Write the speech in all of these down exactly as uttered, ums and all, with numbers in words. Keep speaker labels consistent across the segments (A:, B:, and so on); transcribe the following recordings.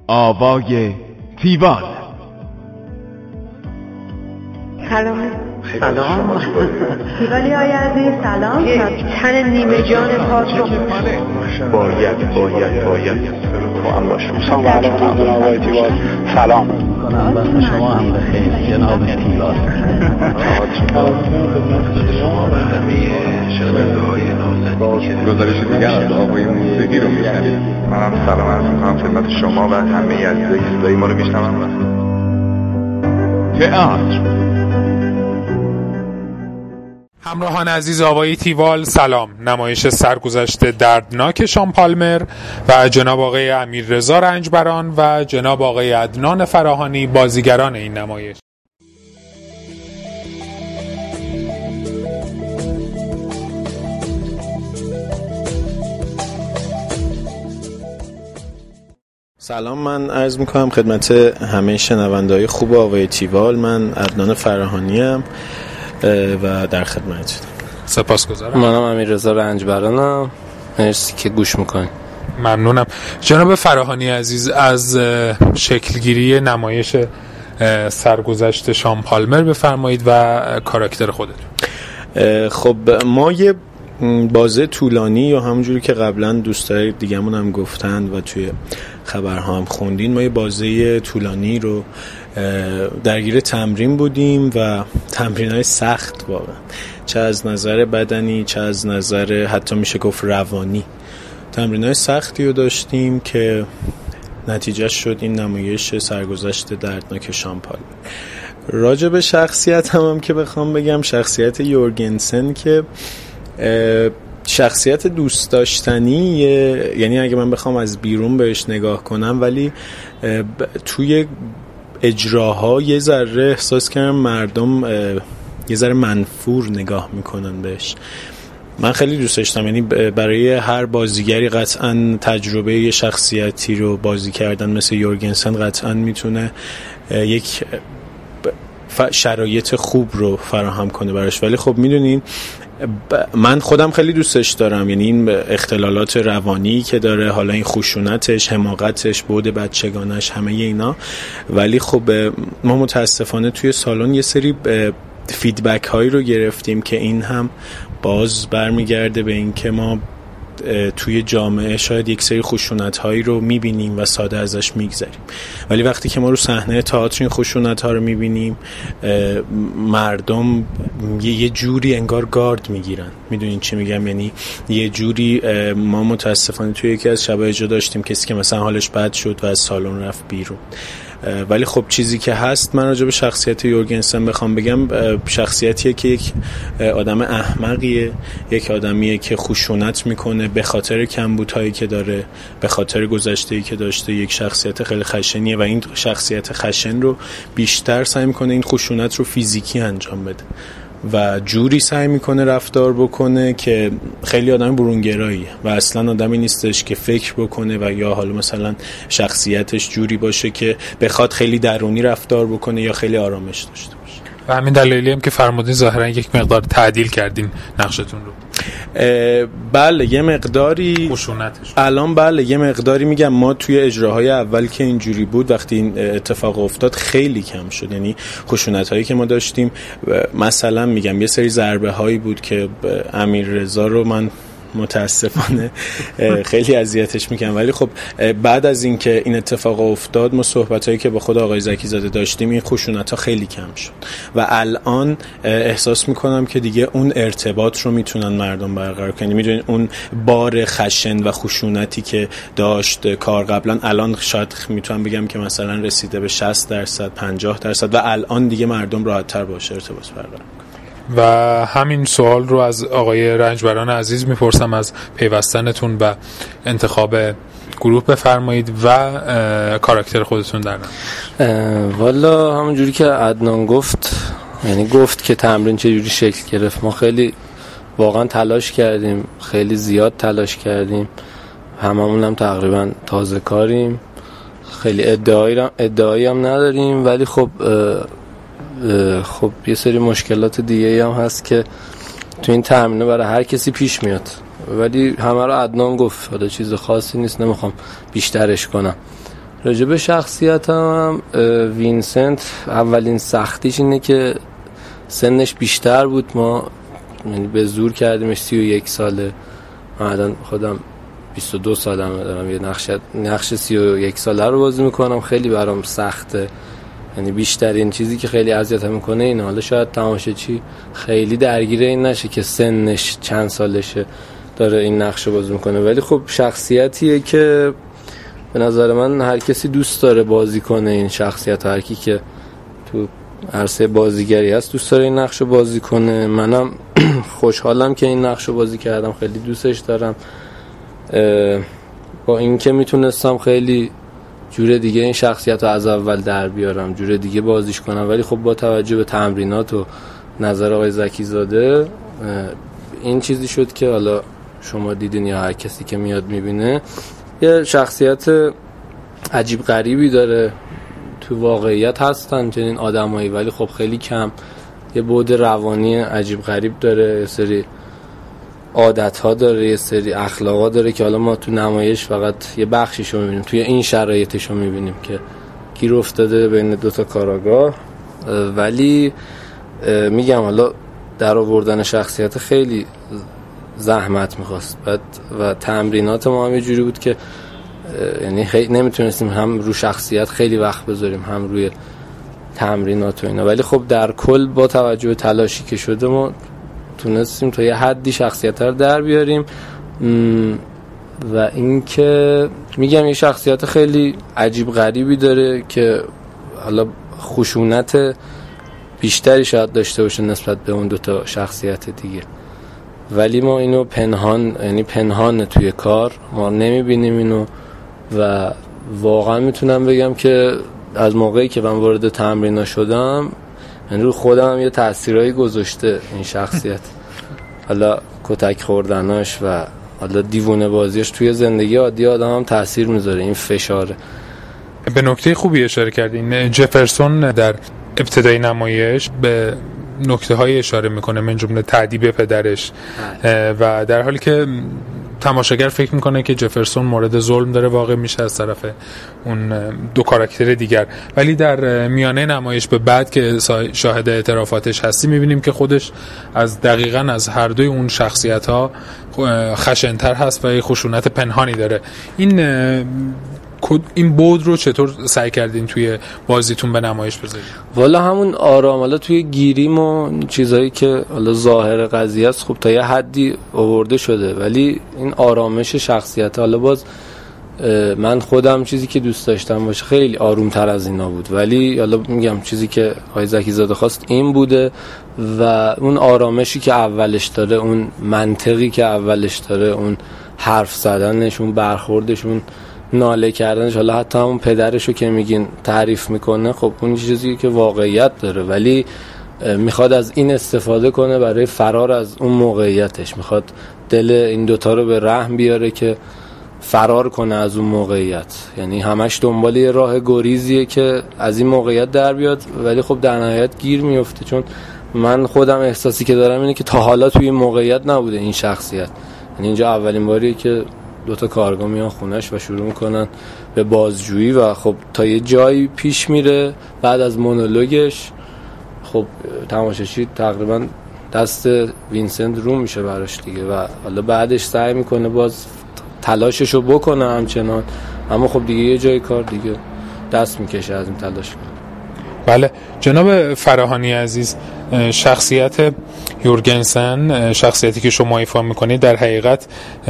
A: آوای تیوال.
B: سلام.
C: سلام
B: تیوالی های عزیز سلام.
C: یک تن نیمه جان پاک رو
D: باید باید باید با هم باشم. سلام علیکم جناب آقای تیوال. سلام
E: کنم وقت شما هم بخیر جناب تیوال.
D: شما و همه شنونده های نازنین گزارش دیگر از آقای موسیقی رو میشنید. منم سلام عرض میکنم خدمت شما و همه عزیزایی که صدای ما رو میشنون.
A: تئاتر.
F: همراهان عزیز آوای تیوال سلام. نمایش سرگذشت دردناک شان پالمر و جناب آقای امیررضا رنجبران و جناب آقای عدنان فراهانی بازیگران این نمایش.
G: سلام، من عرض میکنم خدمت همه شنونده‌های خوب آوای تیوال. من عدنان فراهانی ام و در خدمتتون.
F: سپاسگزارم.
H: منم امیررضا رنجبرانم. مرسی که گوش میکنید.
F: ممنونم. جناب فراهانی عزیز، از شکلگیری نمایش سرگذشت شان پالمر بفرمایید و کاراکتر خودتون.
G: خب ما یه بازه طولانی یا همونجوری که قبلا دوستای دیگه‌مون هم گفتن و توی خبرها هم خوندین، ما یه بازه طولانی رو درگیر تمرین بودیم و تمرین‌های سخت واقعا، چه از نظر بدنی چه از نظر حتی میشه گفت روانی. تمرین‌های سختی رو داشتیم که نتیجه شد این نمایش سرگذشت دردناک شان پالمر. راجع به شخصیت هم, هم که بخوام بگم، شخصیت یورگنسن که شخصیت دوست داشتنی، یعنی اگه من بخوام از بیرون بهش نگاه کنم، ولی توی اجراها یه ذره احساس کردم مردم یه ذره منفور نگاه میکنن بهش. من خیلی دوست داشتم، یعنی برای هر بازیگری قطعا تجربه یه شخصیتی رو بازی کردن مثل یورگنسن قطعا میتونه یک شرایط خوب رو فراهم کنه براش. ولی خب میدونین من خودم خیلی دوستش دارم، یعنی این اختلالات روانی که داره، حالا این خشونتش، حماقتش، بعد بچگانش، همه اینا. ولی خب ما متاسفانه توی سالن یه سری فیدبک هایی رو گرفتیم که این هم باز برمیگرده به این که ما توی جامعه شاید یک سری خشونت هایی رو میبینیم و ساده ازش میگذریم، ولی وقتی که ما رو صحنه تئاتر این خشونت ها رو میبینیم، مردم یه جوری انگار گارد میگیرن. میدونین چی میگم؟ یعنی یه جوری ما متاسفانه توی یکی از شبای جا داشتیم کسی که مثلا حالش بد شد و از سالن رفت بیرون. ولی خب چیزی که هست، من راجع به شخصیت یورگنسن بخوام بگم، شخصیتیه که یک آدم احمقیه، یک آدمیه که خشونت میکنه به خاطر کمبودهایی که داره، به خاطر گذشته‌ای که داشته. یک شخصیت خیلی خشنیه و این شخصیت خشن رو بیشتر سعی میکنه این خشونت رو فیزیکی انجام بده و جوری سعی میکنه رفتار بکنه که خیلی آدم برونگراییه و اصلا آدمی نیستش که فکر بکنه و یا حالا مثلا شخصیتش جوری باشه که بخواد خیلی درونی رفتار بکنه یا خیلی آرامش داشته باشه.
F: و همین دلیلی هم که فرمودین ظاهرا یک مقدار تعدیل کردین نقشتون رو.
G: بله یه مقداری
F: خشونتش
G: الان بله یه مقداری میگم ما توی اجراهای اول که اینجوری بود، وقتی این اتفاق افتاد خیلی کم شد. یعنی خشونت هایی که ما داشتیم، مثلا میگم یه سری ضربه هایی بود که امیررضا رو من متاسفانه خیلی اذیتش میکنم، ولی خب بعد از اینکه این اتفاق افتاد، ما صحبتایی که با خود آقای زکی زاده داشتیم، این خشونت‌ها خیلی کم شد و الان احساس میکنم که دیگه اون ارتباط رو میتونن مردم برقرار کنن. میدونین اون بار خشن و خشونتی که داشت کار قبلا، الان شاید میتونم بگم که مثلا رسیده به شصت درصد پنجاه درصد و الان دیگه مردم راحت‌تر باشه ارتباط برقرار.
F: و همین سوال رو از آقای رنجبران عزیز میپرسم، از پیوستنتون و انتخاب گروه بفرمایید و کاراکتر خودتون در نام.
H: والا همون جوری که عدنان گفت، یعنی گفت که تمرین چه جوری شکل گرفت، ما خیلی واقعا تلاش کردیم، خیلی زیاد تلاش کردیم، هممون هم تقریبا تازه کاریم، خیلی ادعایی ادعایی هم نداریم، ولی خب خب یه سری مشکلات دیگه هم هست که تو این تمرینه برای هر کسی پیش میاد، ولی همه رو عدنان گفت، حالا چیز خاصی نیست، نمیخوام بیشترش کنم. راجع به شخصیتم وینسنت اولین سختیش اینه که سنش بیشتر بود. ما یعنی به زور کردیمش سی و یک ساله. من الان خودم بیست و دو سالمه، دارم یه نقش نقش سی و یک ساله رو بازی میکنم. خیلی برام سخته، یعنی بیشترین چیزی که خیلی اذیتم میکنه اینه. حالا شاید تماشاچی خیلی درگیر این نشه که سنش چند سالشه داره این نقش رو بازی میکنه، ولی خب شخصیتیه که به نظر من هر کسی دوست داره بازی کنه این شخصیت. هر کی که تو عرصه بازیگری هست دوست داره این نقش رو بازی کنه. منم خوشحالم که این نقش رو بازی کردم، خیلی دوستش دارم. با این که میتونستم خیلی جور دیگه این شخصیت رو از اول در بیارم، جور دیگه بازیش کنم، ولی خب با توجه به تمرینات و نظر آقای زکی زاده این چیزی شد که حالا شما دیدین یا هر کسی که میاد میبینه یه شخصیت عجیب غریبی داره. تو واقعیت هستن چنین آدمایی، ولی خب خیلی کم. یه بعد روانی عجیب غریب داره، یه سری عادت ها داره، یه سری اخلاق ها داره که حالا ما تو نمایش فقط یه بخشیشو میبینیم، توی این شرایطشو میبینیم که گیر افتاده بین دوتا کاراگاه. ولی میگم حالا در آوردن شخصیت خیلی زحمت میخواست و تمرینات ما هم یه جوری بود که یعنی خیلی نمیتونستیم هم رو شخصیت خیلی وقت بذاریم هم روی تمرینات و اینا، ولی خب در کل با توجه به تلاشی که شده ما تونستیم تا یه حدی شخصیت رو در بیاریم. و اینکه میگم یه شخصیت خیلی عجیب غریبی داره که حالا خشونت بیشتری شاید داشته باشه نسبت به اون دوتا شخصیت دیگه، ولی ما اینو پنهان، یعنی پنهان توی کار ما نمیبینیم اینو. و واقعا میتونم بگم که از موقعی که من وارد تمرین شدم یعنی رو خودم هم یه تأثیرایی گذاشته این شخصیت. حالا کتک خوردناش و حالا دیوونه بازیش توی زندگی عادی آدم هم تأثیر میذاره، این فشاره.
F: به نکته خوبی اشاره کردین. جفرسون در ابتدای نمایش به نکته های اشاره میکنه، من جمله تعذیب پدرش، و در حالی که تماشاگر فکر میکنه که جفرسون مورد ظلم داره واقع میشه از طرف اون دو کاراکتر دیگر، ولی در میانه نمایش به بعد که شاهد اعترافاتش هستی میبینیم که خودش از دقیقاً از هر دوی اون شخصیت ها خشن‌تر هست و خشونت پنهانی داره. این این بود رو چطور سعی کردین توی بازیتون به نمایش بذارید؟
H: والا همون آرام، حالا توی گیریم و چیزایی که حالا ظاهر قضیه است خب تا یه حدی آورده شده، ولی این آرامش شخصیت حالا باز من خودم چیزی که دوست داشتم باشه خیلی آروم تر از اینا بود، ولی حالا میگم چیزی که آقای زکی زاده خواست این بوده و اون آرامشی که اولش داره، اون منطقی که اولش داره، اون حرف زدنش، اون برخوردش، اون ناله کردنش، حالا حتی همون پدرشو که میگین تعریف میکنه، خب اون چیزی که واقعیت داره ولی میخواد از این استفاده کنه برای فرار از اون موقعیتش، میخواد دل این دوتا رو به رحم بیاره که فرار کنه از اون موقعیت، یعنی همش دنبال یه راه گریزیه که از این موقعیت در بیاد، ولی خب در نهایت گیر میفته. چون من خودم احساسی که دارم اینه که تا حالا توی این موقعیت نبوده این شخصیت، یعنی اینجا اولین باریه که دوتا کارگاه میان خونش و شروع میکنن به بازجویی و خب تا یه جایی پیش میره بعد از مونولوگش خب تماشاچی تقریبا دست وینسنت رو میشه براش دیگه و حالا بعدش سعی میکنه باز تلاششو بکنه همچنان، اما خب دیگه یه جای کار دیگه دست میکشه از این تلاش.
F: بله جناب فراهانی عزیز، شخصیت یورگنسن، شخصیتی که شما ایفا میکنید در حقیقت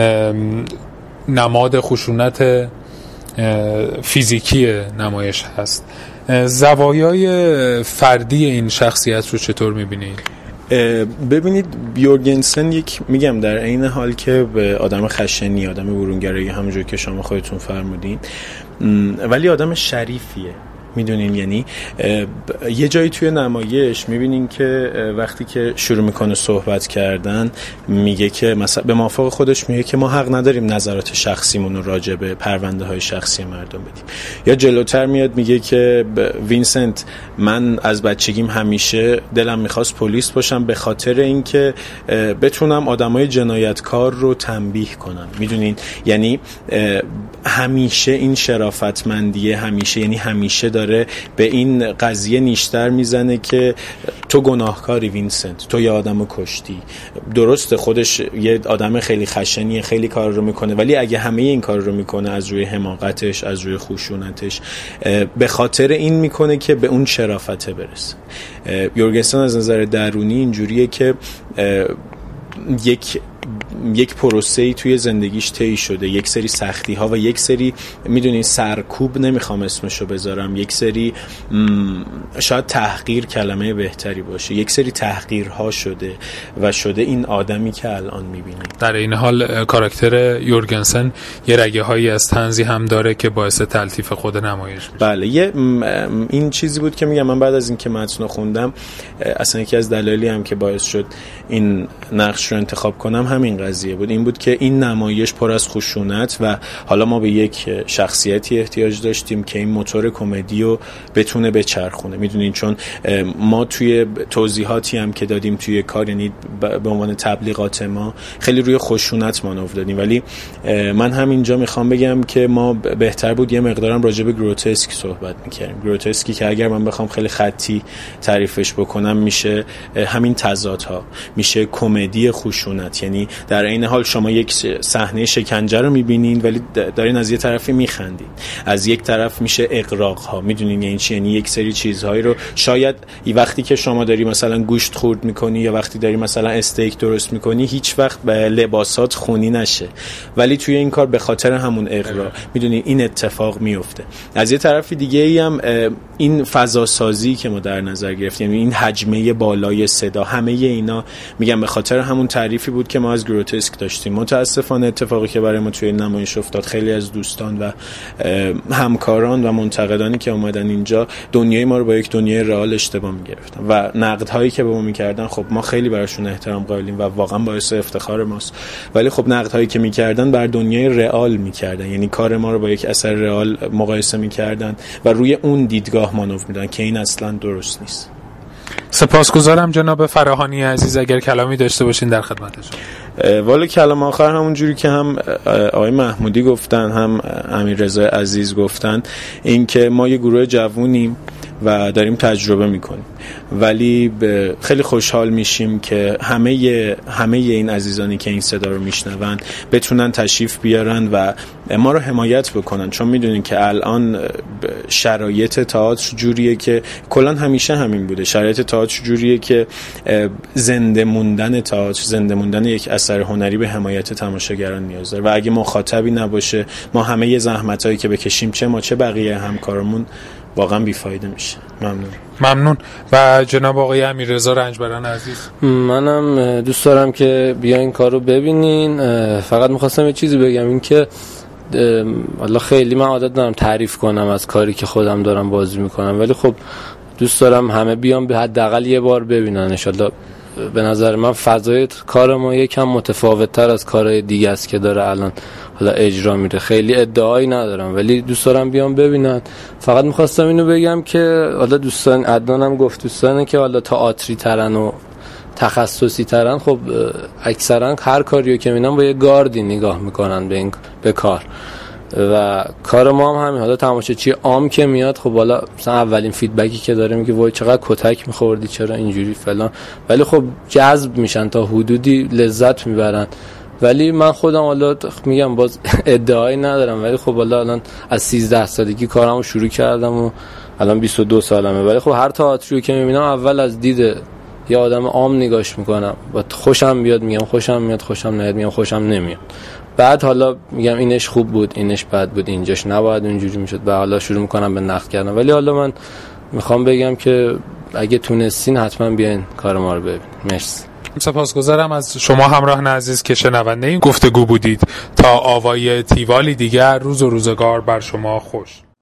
F: نماد خشونت فیزیکی نمایش هست. زوایای فردی این شخصیت رو چطور میبینید؟
G: ببینید یورگنسن یک میگم در عین حال که به آدم خشنی، آدم برونگرایی همونجور که شما خودتون فرمودین، ولی آدم شریفیه. میدونین یعنی یه جایی توی نمایش میبینین که وقتی که شروع میکنه صحبت کردن میگه که مثلا به موافق خودش میگه که ما حق نداریم نظرات شخصیمون رو راجع به پرونده های شخصی مردم بدیم، یا جلوتر میاد میگه که وینسنت من از بچگیم همیشه دلم میخواست پلیس باشم به خاطر اینکه بتونم آدمای جنایتکار رو تنبیه کنم. میدونین یعنی همیشه این شرافتمندیه، همیشه یعنی همیشه داره به این قضیه نیشتر میزنه که تو گناهکاری وینسنت، تو یه آدمو کشتی. درسته خودش یه آدم خیلی خشنیه، خیلی کار رو میکنه، ولی اگه همه این کار رو میکنه از روی حماقتش، از روی خشونتش، به خاطر این میکنه که به اون شرافته برسه. یورگنسن از نظر درونی اینجوریه که یک یک پروسه‌ای توی زندگیش طی شده، یک سری سختی ها و یک سری میدونی سرکوب، نمیخوام اسمشو بذارم، یک سری شاید تحقیر کلمه بهتری باشه، یک سری تحقیرها شده و شده این آدمی که الان میبینیم.
F: در این حال کاراکتر یورگنسن یه رگه هایی از طنزی هم داره که باعث تلطیف خود نمایش میشه.
G: بله، یه این چیزی بود که میگم من بعد از اینکه متن خوندم، اصلا یکی از دلایلی هم که باعث شد این نقش رو انتخاب کنم همین قضیه بود، این بود که این نمایش پر از خشونت و حالا ما به یک شخصیتی احتیاج داشتیم که این موتور کمدی رو بتونه بچرخونه. میدونین چون ما توی توضیحاتی هم که دادیم توی کار، یعنی به عنوان تبلیغات ما خیلی روی خشونت مانور دادیم، ولی من همینجا میخوام بگم که ما بهتر بود یه مقدارم راجع به گروتسک صحبت میکردیم. گروتسکی که اگر من بخوام خیلی خطی تعریفش بکنم میشه همین تضادها، میشه کمدی خشونت. یعنی در این حال شما یک صحنه شکنجه رو میبینین ولی دارین از یه طرفی میخندین، از یک طرف میشه اغراق ها. میدونین یعنی چی؟ یعنی یک سری چیزهایی رو شاید وقتی که شما داری مثلا گوشت خورد میکنی یا وقتی داری مثلا استیک درست میکنی هیچ وقت به لباسات خونی نشه، ولی توی این کار به خاطر همون اغراق میدونی این اتفاق میفته. از یه طرف دیگه ای هم این فضا سازی که ما در نظر گرفتیم، یعنی این حجمه بالای صدا، همه اینا میگم به خاطر همون تعریفی بود که ما از گروتسک داشتیم. متاسفانه اتفاقی که برای ما توی نمایش افتاد، خیلی از دوستان و همکاران و منتقدانی که اومدن اینجا دنیای ما رو با یک دنیای رئال اشتباه می‌گرفتن و نقدهایی که به ما می‌کردن خب ما خیلی براشون احترام قائلیم و واقعا باعث افتخار ماست، ولی خب نقدهایی که می‌کردن بر دنیای رئال می‌کردن، یعنی کار ما رو با یک اثر رئال مقایسه می‌کردن و روی اون دیدگاه مانور می‌دادن که این اصلا درست نیست.
F: سپاسگزارم جناب فراهانی عزیز، اگر کلامی داشته باشین در خدمتشون.
G: والا کلام آخر همون جوری که هم آقای محمودی گفتن هم امیررضا عزیز گفتن، این که ما یه گروه جوونیم و داریم تجربه میکنیم، ولی خیلی خوشحال میشیم که همه همه این عزیزانی که این صدا رو میشنون بتونن تشریف بیارن و ما رو حمایت بکنن، چون میدونین که الان شرایط تئاتر جوریه که کلا همیشه همین بوده. شرایط تئاتر جوریه که زنده موندن تئاتر، زنده موندن یک اثر هنری به حمایت تماشاگران نیاز داره و اگه مخاطبی نباشه ما همه زحمتایی که بکشیم، چه ما چه بقیه همکارمون، واقعا بیفایده میشه. ممنون.
F: ممنون. و جناب آقای امیررضا رنجبران عزیز،
H: منم دوست دارم که بیا این کار رو ببینین. فقط میخواستم یه چیزی بگم، این که والله خیلی من عادت دارم تعریف کنم از کاری که خودم دارم بازی میکنم، ولی خب دوست دارم همه بیان به حداقل یه بار ببینن. انشالله به نظر من فضای کار ما یکم متفاوت تر از کارهای دیگه است که داره الان حالا اجرا میره. خیلی ادعایی ندارم ولی دوست دارم بیان ببینن. فقط میخواستم اینو بگم که حالا دوستان عدنانم گفت دوستانه که حالا تئاتری ترن و تخصصی ترن، خب اکثرا هر کاریو که میبینن با یه گاردی نگاه میکنن به این به کار و کار ما هم همین. حالا تماشاچی عام که میاد خب حالا مثلا اولین فیدبکی که داره میگه وای چقدر کتک میخوردی، چرا اینجوری فلان، ولی خب جذب میشن، تا حدودی لذت میبرن. ولی من خودم حالا میگم باز ادعایی ندارم، ولی خب حالا الان از سیزده سالگی کارمو شروع کردم و الان بیست و دو سالمه، ولی خب هر تئاتری که میبینم اول از دید یه آدم عام نگاش میکنم و خوشم بیاد میگم خوشم میاد، خوشم نمیاد میگم خوشم نمیاد. بعد حالا میگم اینش خوب بود، اینش بد بود، اینجاش نباید اونجوری میشد، و حالا شروع میکنم به نقد کردن. ولی حالا من میخوام بگم که اگه تونستین حتما بیاین کار ما رو ببینید. مرسی.
F: سپاسگزارم از شما همراهان عزیز که شنونده این گفتگو بودید. تا آوای تیوالی دیگر، روز و روزگار بر شما خوش.